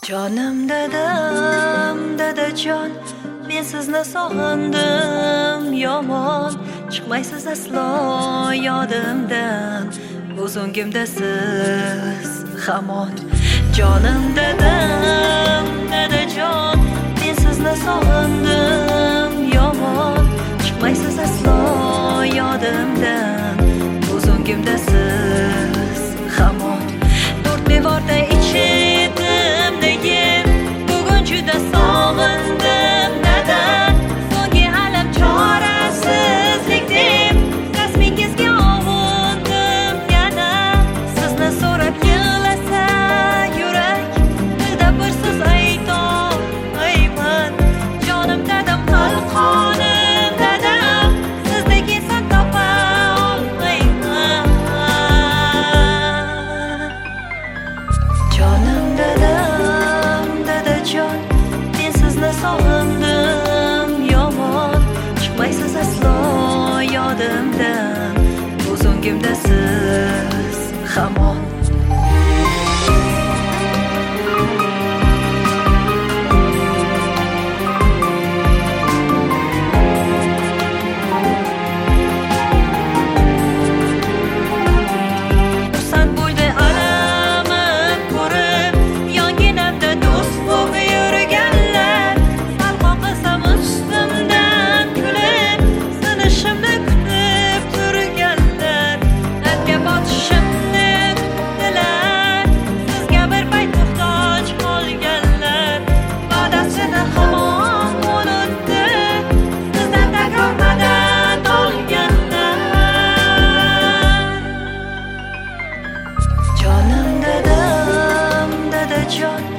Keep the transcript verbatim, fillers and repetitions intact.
Jonim dadam, dadajon, men sizni sog'indim yomon. Chiqmaysiz aslo yodimdan, ko'z o'ngimda siz hamon. Jonim dadam, dadajon, men sizni sog'indim yomon. Chiqmaysiz aslo yodimdan, ko'z o'ngimda siz hamon. To'rt devorda ichidimdagi bugun juda sog'indim dadam. So'nggi alam chorasizlik deb rasmingizga ovundim yana. Sizni so'rab yig'lasa yurak, tilda bir so'z aytolmayman. Jonim dadam, qalqonim dadam, sizdek inson topa olmayman. Jonim dadam, dadajon, men sizni sog'indim yomon. Chiqmaysiz aslo yodimdan, ko'z o'ngimda siz hamon. Xursand bo'ldi alamim ko'rib, yonginamda do'st bo'lib yurganlar. Salqon qilsam ustimdan kulib, sinishimni kutib turganlar. Dardga botishimni kutdilar, sizga bir payt muhtoj qolganlar. Va'dasini hamon unutdi, sizdan takror madad olganlar. Jonim dadam, dadajon,